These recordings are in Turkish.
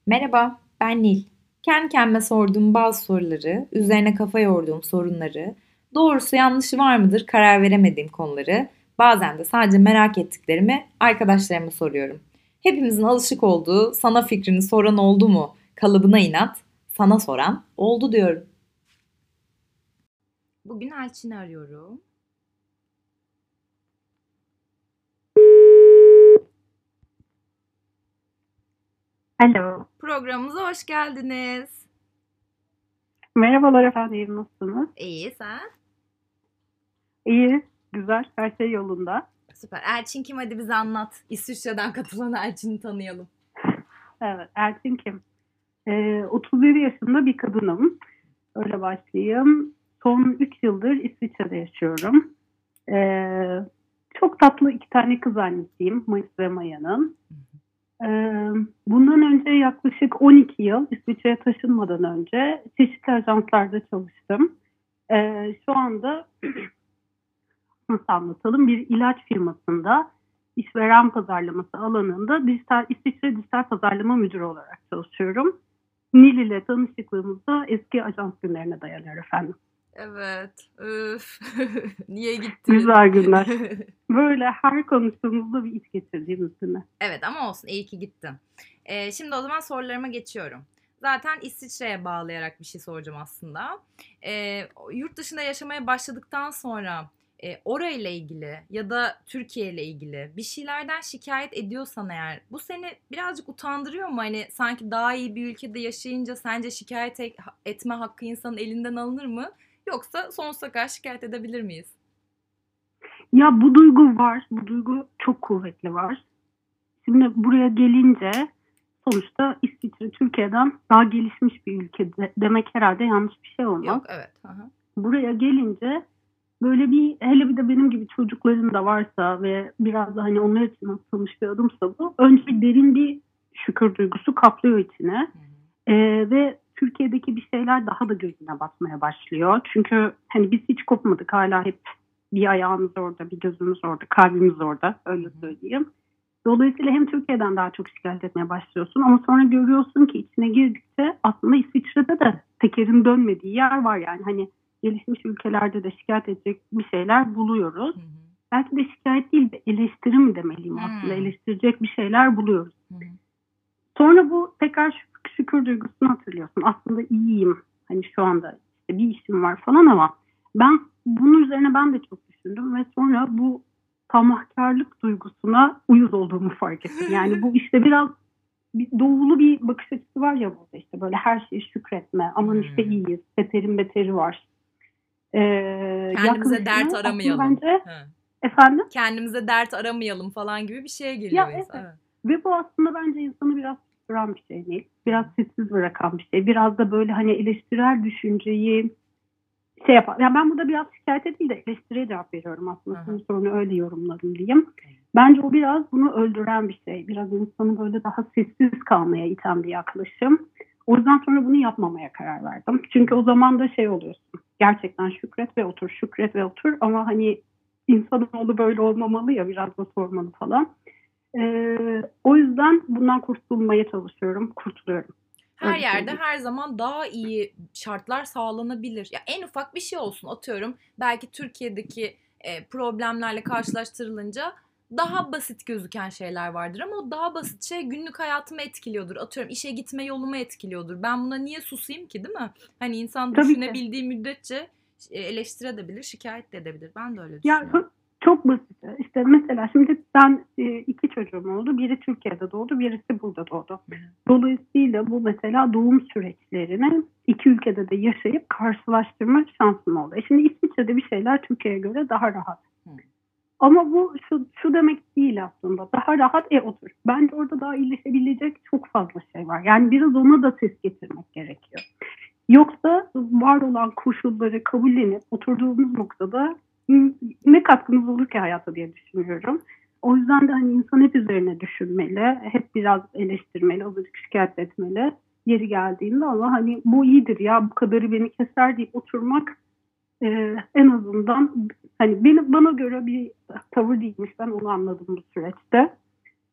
Merhaba, ben Nil. Kendi kendime sorduğum bazı soruları, üzerine kafa yorduğum sorunları, doğrusu yanlışı var mıdır karar veremediğim konuları, bazen de sadece merak ettiklerimi arkadaşlarıma soruyorum. Hepimizin alışık olduğu sana fikrini soran oldu mu kalıbına inat, sana soran oldu diyorum. Bugün Elçin'i arıyorum. Alo. Programımıza hoş geldiniz. Merhabalar efendim, nasılsınız? İyi, sen? İyi, güzel, her şey yolunda. Süper. Elçin kim? Hadi bize anlat. İsviçre'den katılan Elçin'i tanıyalım. Evet, Elçin kim? 37 yaşında bir kadınım. Öyle başlayayım. Son 3 yıldır İsviçre'de yaşıyorum. Ee, Çok tatlı 2 tane kız annesiyim, Mayıs ve Maya'nın. Ee, Bundan önce yaklaşık 12 yıl İsviçre'ye taşınmadan önce çeşitli ajanslarda çalıştım. Şu anda nasıl anlatalım, bir ilaç firmasında işveren pazarlaması alanında İsviçre dijital pazarlama müdürü olarak çalışıyorum. Nil ile tanışıklığımız da eski ajans günlerine dayanıyor efendim. Evet. Öf. Niye gittin? Güzel günler. Böyle her konuştuğumuzda bir iç geçirdiğimiz günler. Evet ama olsun. İyi ki gittin. Şimdi o zaman sorularıma geçiyorum. Zaten İsviçre'ye bağlayarak bir şey soracağım aslında. Yurt dışında yaşamaya başladıktan sonra orayla ilgili ya da Türkiye ile ilgili bir şeylerden şikayet ediyorsan eğer bu seni birazcık utandırıyor mu? Hani sanki daha iyi bir ülkede yaşayınca sence şikayet etme hakkı insanın elinden alınır mı? Yoksa sonsuza kadar şikayet edebilir miyiz? Ya bu duygu var, bu duygu çok kuvvetli var. Şimdi buraya gelince sonuçta İsviçre Türkiye'den daha gelişmiş bir ülke demek herhalde yanlış bir şey olmaz. Yok, evet. Aha. Buraya gelince böyle bir, hele bir de benim gibi çocukların da varsa ve biraz da hani onlar için atılmış bir adımsa bu. Önce derin bir şükür duygusu kaplıyor içine. Ve Türkiye'deki bir şeyler daha da gözüne batmaya başlıyor. Çünkü hani biz hiç kopmadık, hala hep bir ayağımız orada, bir gözümüz orada, kalbimiz orada, öyle söyleyeyim. Dolayısıyla hem Türkiye'den daha çok şikayet etmeye başlıyorsun ama sonra görüyorsun ki içine girdikçe aslında İsviçre'de de tekerin dönmediği yer var yani. Hani gelişmiş ülkelerde de şikayet edecek bir şeyler buluyoruz. Hı hı. Belki de şikayet değil de eleştiri mi demeliyim, aslında eleştirecek bir şeyler buluyoruz. Sonra bu tekrar şükür duygusunu hatırlıyorsun. Aslında iyiyim, hani şu anda işte bir işim var falan ama ben bunun üzerine ben de çok düşündüm ve sonra bu tamahkarlık duygusuna uyuz olduğumu fark ettim. Yani bu işte biraz doğulu bir bakış açısı var ya burada, işte böyle her şeye şükretme. Aman işte iyiyiz, beterin beteri var. Kendimize dert Yaklaşımı aslında aramayalım. bence efendim. Kendimize dert aramayalım falan gibi bir şeye geliyor Ya insan. evet. Evet. Ve bu aslında bence insanı biraz susturan bir şey değil. Biraz sessiz bırakan bir şey. Biraz da böyle hani eleştirel düşünceyi şey yapar. Yani ben burada biraz şikayet değil de eleştiriye cevap veriyorum aslında. Senin sorunu öyle yorumladım diyeyim. Bence o biraz bunu öldüren bir şey. Biraz insanı böyle daha sessiz kalmaya iten bir yaklaşım. O yüzden sonra bunu yapmamaya karar verdim. Çünkü o zaman da şey oluyorsun. Gerçekten şükret ve otur, şükret ve otur. Ama hani insanoğlu böyle olmamalı ya, biraz da sormalı falan. O yüzden bundan kurtulmaya çalışıyorum. Kurtuluyorum. Her Öyle yerde söyleyeyim. her zaman daha iyi şartlar sağlanabilir. Ya en ufak bir şey olsun atıyorum. Belki Türkiye'deki problemlerle karşılaştırılınca daha basit gözüken şeyler vardır ama o daha basit şey günlük hayatımı etkiliyordur. Atıyorum işe gitme yolumu etkiliyordur. Ben buna niye susayım ki, değil mi? Hani insan Tabii ki. düşünebildiği müddetçe eleştirebilir, şikayet de edebilir. Ben de öyle Ya düşünüyorum. çok basit. İşte mesela şimdi ben 2 çocuğum oldu. Biri Türkiye'de doğdu, birisi burada doğdu. Dolayısıyla bu mesela doğum süreçlerini 2 ülkede de yaşayıp karşılaştırma şansım oldu. Şimdi İsviçre'de bir şeyler Türkiye'ye göre daha rahat. Ama bu şu demek değil aslında. Daha rahat otur. Bence orada daha iyileşebilecek çok fazla şey var. Yani biraz ona da ses getirmek gerekiyor. Yoksa var olan koşulları kabullenip oturduğumuz noktada ne katkımız olur ki hayata diye düşünüyorum. O yüzden de hani insan hep üzerine düşünmeli, hep biraz eleştirmeli, azıcık şikayet etmeli yeri geldiğinde, ama hani bu iyidir ya, bu kadarı beni keser deyip oturmak en azından hani bana göre bir tavır değilmiş. Ben onu anladım bu süreçte.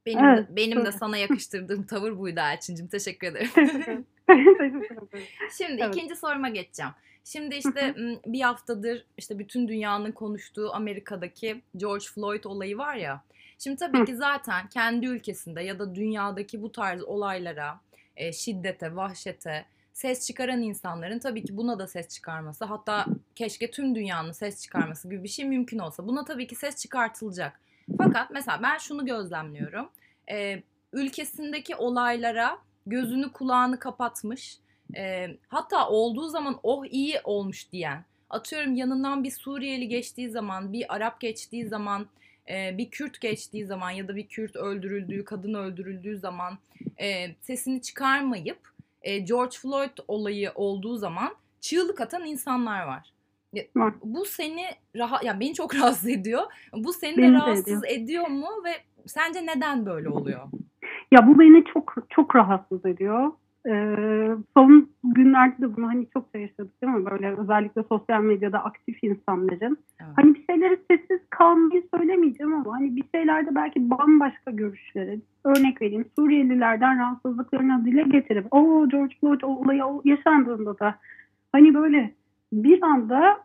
Evet. Benim de Böyle. sana yakıştırdığım tavır buydu Elçincim. Teşekkür ederim. Teşekkür ederim. Teşekkür ederim. Şimdi Evet. ikinci soruma geçeceğim. Şimdi Hı işte hı. bir haftadır işte bütün dünyanın konuştuğu Amerika'daki George Floyd olayı var ya. Şimdi tabii Hı. ki zaten kendi ülkesinde ya da dünyadaki bu tarz olaylara, şiddete, vahşete ses çıkaran insanların tabii ki buna da ses çıkarması, hatta keşke tüm dünyanın ses çıkarması gibi bir şey mümkün olsa. Buna tabii ki ses çıkartılacak. Fakat mesela ben şunu gözlemliyorum. Ülkesindeki olaylara gözünü kulağını kapatmış, hatta olduğu zaman oh iyi olmuş diyen, atıyorum yanından bir Suriyeli geçtiği zaman, bir Arap geçtiği zaman, bir Kürt geçtiği zaman ya da bir Kürt öldürüldüğü, kadın öldürüldüğü zaman sesini çıkarmayıp George Floyd olayı olduğu zaman çığlık atan insanlar var. Var. Bu seni yani beni çok rahatsız ediyor. Bu seni de Beni de rahatsız ediyor. ediyor mu ve sence neden böyle oluyor? Ya bu beni çok çok rahatsız ediyor. Son günlerde de bunu hani çokça yaşadık değil mi? Böyle özellikle sosyal medyada aktif insanların. Evet. Hani bir şeyleri sessiz kalmayı söylemeyeceğim ama hani bir şeylerde belki bambaşka görüşleri, örnek vereyim, Suriyelilerden rahatsızlıklarını dile getirip o George Floyd olayı yaşandığında da hani böyle bir anda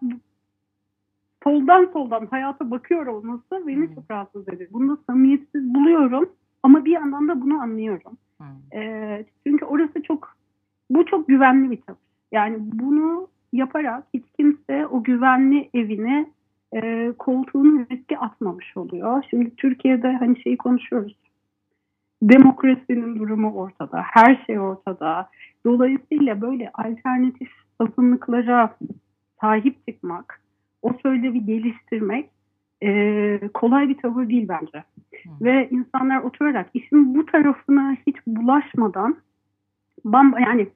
soldan hayata bakıyor olması beni çok rahatsız ediyor. Bunu da samimiyetsiz buluyorum ama bir yandan da bunu anlıyorum. Çünkü orası bu çok güvenli bir tavır. Yani bunu yaparak hiç kimse o güvenli evine koltuğunu riske atmamış oluyor. Şimdi Türkiye'de hani şeyi konuşuyoruz. Demokrasinin durumu ortada. Her şey ortada. Dolayısıyla böyle alternatif azınlıklara sahip çıkmak, o söylevi geliştirmek kolay bir tavır değil bence. Ve insanlar oturarak işin bu tarafına hiç bulaşmadan yani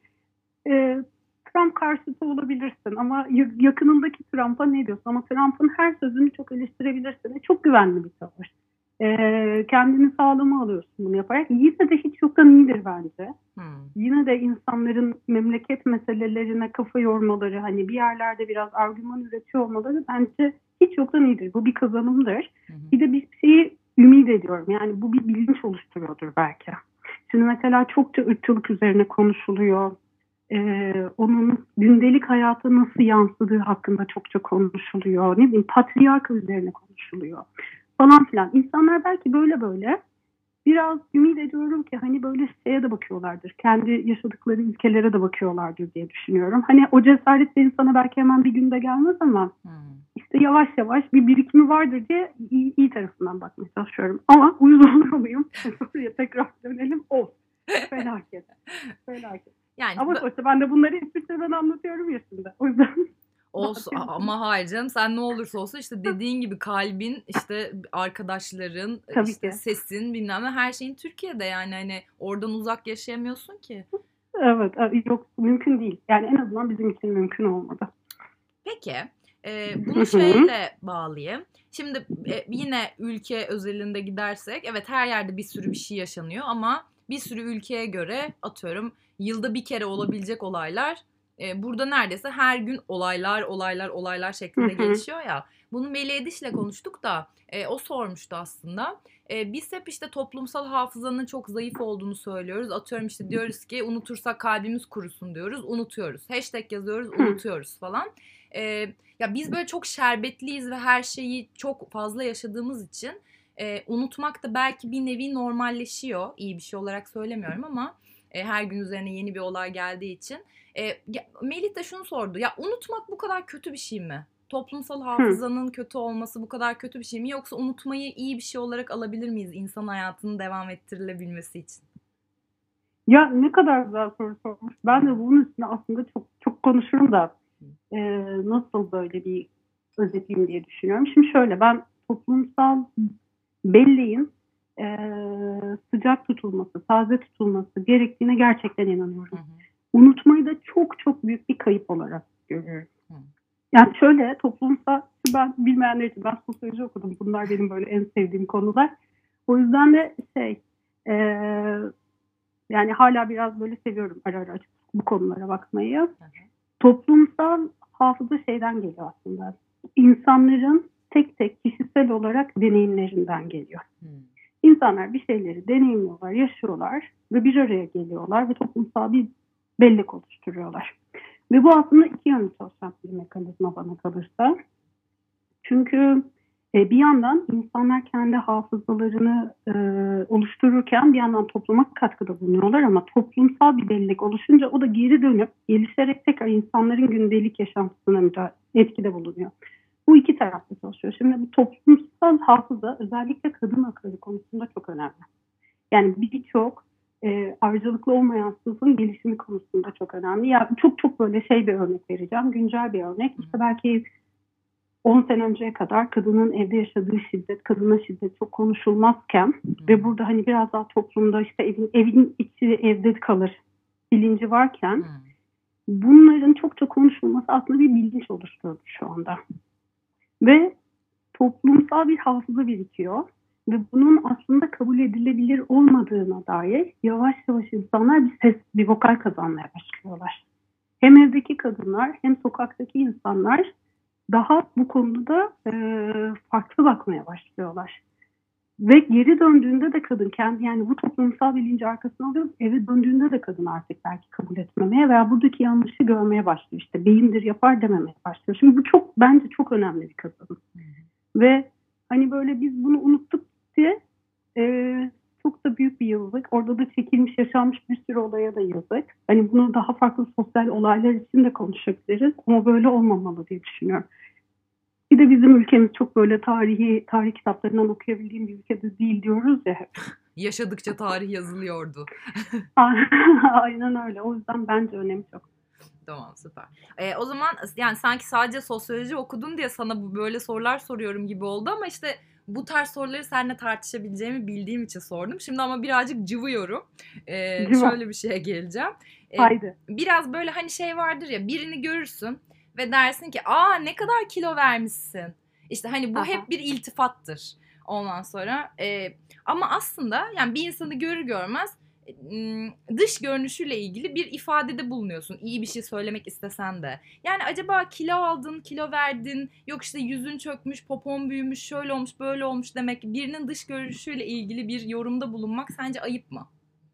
Trump karşıtı olabilirsin ama yakınındaki Trump'a ne diyorsun? Ama Trump'ın her sözünü çok eleştirebilirsin. Çok güvenli bir tavır. Kendini sağlama alıyorsun bunu yaparak. Yine de hiç yoktan iyidir bence. Yine de insanların memleket meselelerine kafa yormaları, hani bir yerlerde biraz argüman üretiyor olmaları bence hiç yoktan iyidir. Bu bir kazanımdır. Bir de bir şeyi ümit ediyorum. Yani bu bir bilinç oluşturuyordur belki. Şimdi mesela çokça ırkçılık üzerine konuşuluyor. Onun gündelik hayata nasıl yansıdığı hakkında çokça konuşuluyor. Ne bileyim, patriarka üzerine konuşuluyor falan filan. İnsanlar belki böyle biraz ümit ediyorum ki hani böyle şeye de bakıyorlardır. Kendi yaşadıkları ülkelere de bakıyorlardır diye düşünüyorum. Hani o cesaret de insana belki hemen bir günde gelmez ama işte yavaş yavaş bir birikimi vardır diye iyi tarafından bakmaya çalışıyorum. Ama uyuz olur muyum? Soruya tekrar dönelim. Felaket. Yani ama sonuçta ben de bunları İsviçre'den anlatıyorum ya şimdi. O yüzden olsun ama hayır canım, sen ne olursa olsun işte dediğin gibi kalbin, işte arkadaşların, tabii işte ki. sesin, bilmem ne, her şeyin Türkiye'de, yani hani oradan uzak yaşayamıyorsun ki. Evet, yok, mümkün değil. Yani en azından bizim için mümkün olmadı. Peki bunu şeyle bağlayayım. Şimdi yine ülke özelinde gidersek, evet her yerde bir sürü bir şey yaşanıyor ama bir sürü ülkeye göre, atıyorum yılda bir kere olabilecek olaylar burada neredeyse her gün olaylar şeklinde gelişiyor ya. Bunu Melih Ediş'le konuştuk da o sormuştu aslında. Biz hep işte toplumsal hafızanın çok zayıf olduğunu söylüyoruz. Atıyorum işte diyoruz ki unutursak kalbimiz kurusun diyoruz. Unutuyoruz. Hashtag yazıyoruz, unutuyoruz falan. Ya biz böyle çok şerbetliyiz ve her şeyi çok fazla yaşadığımız için unutmak da belki bir nevi normalleşiyor. İyi bir şey olarak söylemiyorum ama her gün üzerine yeni bir olay geldiği için. Melih de şunu sordu. Ya unutmak bu kadar kötü bir şey mi? Toplumsal hafızanın kötü olması bu kadar kötü bir şey mi? Yoksa unutmayı iyi bir şey olarak alabilir miyiz insan hayatının devam ettirilebilmesi için? Ya ne kadar güzel soru sormuş. Ben de bunun üstüne aslında çok çok konuşurum da nasıl böyle bir özetleyeyim diye düşünüyorum. Şimdi şöyle, ben toplumsal belleğin sıcak tutulması, taze tutulması gerektiğine gerçekten inanıyorum. Unutmayı da çok çok büyük bir kayıp olarak görüyorum. Yani şöyle, toplumsal, ben bilmeyenler için, ben sosyoloji okudum. Bunlar benim böyle en sevdiğim konular. O yüzden de yani hala biraz böyle seviyorum ara ara bu konulara bakmayı. Toplumsal hafıza şeyden geliyor aslında. İnsanların tek tek kişisel olarak deneyimlerinden geliyor. İnsanlar bir şeyleri deneyimliyorlar, yaşıyorlar ve bir araya geliyorlar ve toplumsal bir bellek oluşturuyorlar. Ve bu aslında iki yönlü çalışan bir mekanizma bana kalırsa. Çünkü bir yandan insanlar kendi hafızalarını oluştururken bir yandan topluma katkıda bulunuyorlar ama toplumsal bir bellek oluşunca o da geri dönüp gelişerek tekrar insanların gündelik yaşantısına etkide bulunuyor. Bu iki taraflı çalışıyor. Şimdi bu toplumsal hafıza özellikle kadın hakları konusunda çok önemli. Yani birçok ayrıcalıklı olmayan sınıfın gelişimi konusunda çok önemli. Ya çok böyle bir örnek vereceğim. Güncel bir örnek. İşte belki 10 sene önceye kadar kadının evde yaşadığı şiddet, kadına şiddet çok konuşulmazken ve burada hani biraz daha toplumda işte evin içi evde kalır bilinci varken bunların çok konuşulması aslında bir bilinç oluşturdu şu anda. Ve toplumsal bir hafıza birikiyor ve bunun aslında kabul edilebilir olmadığına dair yavaş yavaş insanlar bir vokal kazanmaya başlıyorlar. Hem evdeki kadınlar hem sokaktaki insanlar daha bu konuda farklı bakmaya başlıyorlar. Ve geri döndüğünde de kadın kendi yani bu toplumsal bilinci arkasına alıyor. Eve döndüğünde de kadın artık belki kabul etmemeye veya buradaki yanlışı görmeye başlıyor. İşte beyindir yapar dememeye başlıyor. Şimdi bu bence çok önemli bir kazanım. Ve hani böyle biz bunu unuttuk diye çok da büyük bir yazık. Orada da çekilmiş, yaşanmış bir sürü olaya da yazık. Hani bunu daha farklı sosyal olaylar için de konuşabiliriz. Ama böyle olmamalı diye düşünüyorum. Bir de bizim ülkemiz çok böyle tarih kitaplarından okuyabildiğim bir ülkede değil diyoruz ya hep. Yaşadıkça tarih yazılıyordu. Aynen öyle. O yüzden bence önemi çok. Tamam, süper. O zaman yani sanki sadece sosyoloji okudun diye sana böyle sorular soruyorum gibi oldu ama işte bu tarz soruları seninle tartışabileceğimi bildiğim için sordum. Şimdi ama birazcık cıvıyorum. Şöyle bir şeye geleceğim. Haydi. Biraz böyle hani şey vardır ya, birini görürsün ve dersin ki ne kadar kilo vermişsin. İşte hani bu hep bir iltifattır. Ondan sonra ama aslında yani bir insanı görür görmez dış görünüşüyle ilgili bir ifadede bulunuyorsun. İyi bir şey söylemek istesen de. Yani acaba kilo aldın, kilo verdin, yok işte yüzün çökmüş, popon büyümüş, şöyle olmuş, böyle olmuş demek. Birinin dış görünüşüyle ilgili bir yorumda bulunmak sence ayıp mı?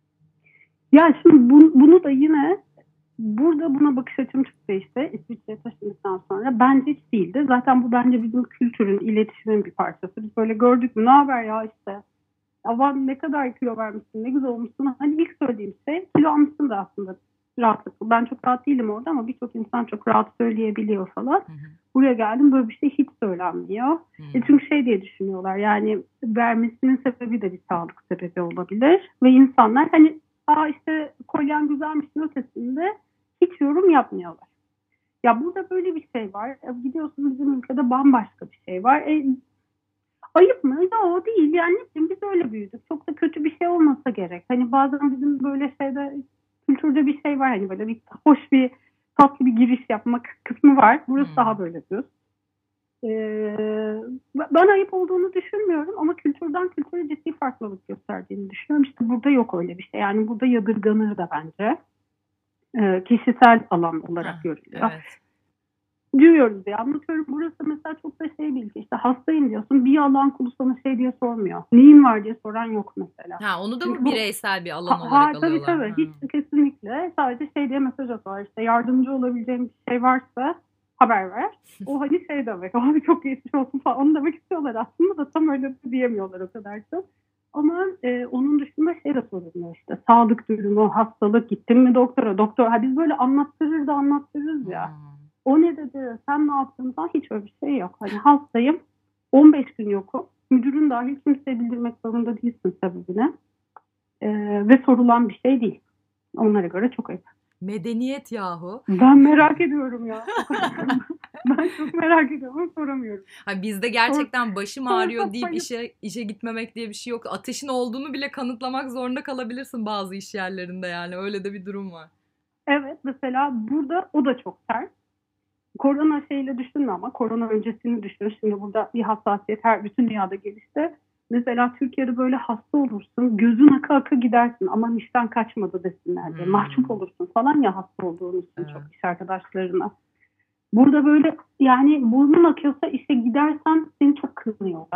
Ya şimdi bunu da yine burada buna bakış açım çok değişti. İsviçre'ye taşındıktan sonra bence hiç değildi. Zaten bu bence bizim kültürün, iletişimin bir parçası. Biz böyle gördük mü ne haber ya işte. Aman ne kadar kilo vermişsin, ne güzel olmuşsun. Hani ilk söylediğim şey kilo almışsın da aslında rahatlıkla. Ben çok rahat değilim orada ama birçok insan çok rahat söyleyebiliyor falan. Buraya geldim böyle bir şey hiç söylenmiyor. Çünkü diye düşünüyorlar yani vermesinin sebebi de bir sağlık sebebi olabilir. Ve insanlar hani işte kolyen güzelmişsin ötesinde hiç yorum yapmıyorlar. Ya burada böyle bir şey var. Gidiyorsun bizim ülkede bambaşka bir şey var. Ayıp mı? Ya değil yani biz öyle büyüdük. Çok da kötü bir şey olmasa gerek. Hani bazen bizim böyle kültürde bir şey var. Hani böyle bir hoş bir tatlı bir giriş yapmak kısmı var. Burası daha böyle düz. Ben ayıp olduğunu düşünmüyorum ama kültürden kültüre ciddi farklılık gösterdiğini düşünüyorum. İşte burada yok öyle bir şey. Yani burada yadırganır da bence. Kişisel alan olarak görülüyor. Evet. Diyoruz ya anlatıyorum. Burası mesela çok da bilgi. İşte hastayım diyorsun. Bir alan kulu sana diye sormuyor. Neyin var diye soran yok mesela. Onu da mı bireysel bir alan olarak alıyorlar? Tabii. Hiç kesinlikle. Sadece diye mesaj atıyorlar. İşte yardımcı olabileceğim bir şey varsa haber ver. O hani demek. Abi çok geçmiş olsun falan. Onu demek istiyorlar aslında da tam öyle diyemiyorlar o kadar çok. Ama onun dışında de sorulmuyor işte. Sağlık durumu, hastalık, gittin mi doktora? Doktor, biz böyle anlattırırız ya. O ne dedi, sen ne yaptın falan hiç öyle bir şey yok. Hani hastayım, 15 gün yokum. Müdürün dahil kimseye bildirmek zorunda değilsin sebebini. Ve sorulan bir şey değil. Onlara göre çok ayıp. Medeniyet yahu. Ben merak ediyorum ya. Ben çok merak ediyorum ama soramıyorum. Bizde gerçekten başım ağrıyor deyip işe gitmemek diye bir şey yok. Ateşin olduğunu bile kanıtlamak zorunda kalabilirsin bazı iş yerlerinde yani. Öyle de bir durum var. Evet, mesela burada o da çok ters. Korona düşünme ama korona öncesini düşün. Şimdi burada bir hassasiyet bütün dünyada gelişti. Mesela Türkiye'de böyle hasta olursun, gözün aka gidersin ama işten kaçmadı desinler diye. Mahcup olursun falan ya hasta olduğun için çok iş arkadaşlarına. Burada böyle yani burnun akıyorsa işe gidersen seni çok kınıyorlar.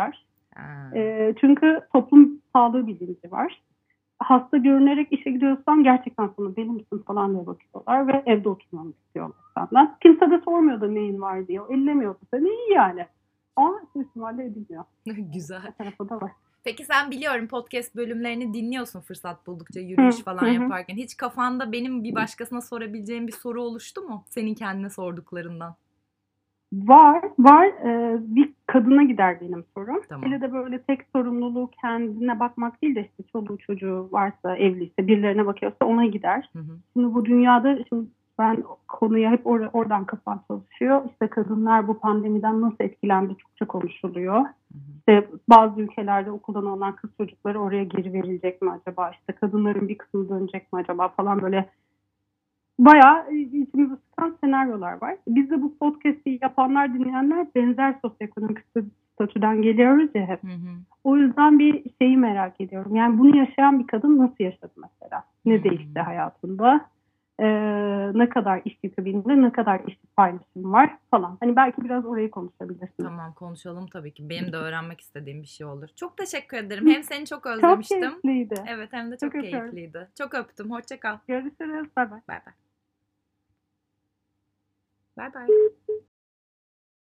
Ha. Çünkü toplum sağlığı bilinci var. Hasta görünerek işe gidiyorsan gerçekten sana deli misin falan diye bakıyorlar ve evde oturmanı istiyorlar senden. Kimse de sormuyor da neyin var diye. Ellemiyor da seni, iyi yani. Ama ihtimalle edilmiyor. Güzel. O tarafı da var. Peki sen biliyorum podcast bölümlerini dinliyorsun fırsat buldukça yürüyüş falan yaparken. Hiç kafanda benim bir başkasına sorabileceğim bir soru oluştu mu? Senin kendine sorduklarından. Var. Bir kadına gider benim sorum. Tamam. Hele de böyle tek sorumluluğu kendine bakmak değil de işte çoluğu çocuğu varsa, evliyse, birilerine bakıyorsa ona gider. Hı hı. Şimdi bu dünyada, şimdi ben konuya hep oradan kafam çalışıyor. İşte kadınlar bu pandemiden nasıl etkilendi çokça konuşuluyor. Hı hı. İşte bazı ülkelerde okuldan alınan kız çocukları oraya geri verilecek mi acaba? İşte kadınların bir kısmı dönecek mi acaba falan, böyle bayağı içimizi sıkan senaryolar var. Biz de bu podcast'i yapanlar, dinleyenler benzer sosyoekonomik statüden geliyoruz ya hep. Hı hı. O yüzden bir şeyi merak ediyorum. Yani bunu yaşayan bir kadın nasıl yaşadı mesela? Ne değişti hayatında? Ne kadar iş yükü bindi, ne kadar iş paylaşımı var falan. Hani belki biraz orayı konuşabilirsin. Tamam, konuşalım tabii ki. Benim de öğrenmek istediğim bir şey olur. Çok teşekkür ederim. Hem seni çok özlemiştim. Çok keyifliydi. Evet, hem de Çok çok öpüyorum. keyifliydi. Çok öptüm. Hoşça kal. Görüşürüz. Bay bay. Bay bay. Bay bay.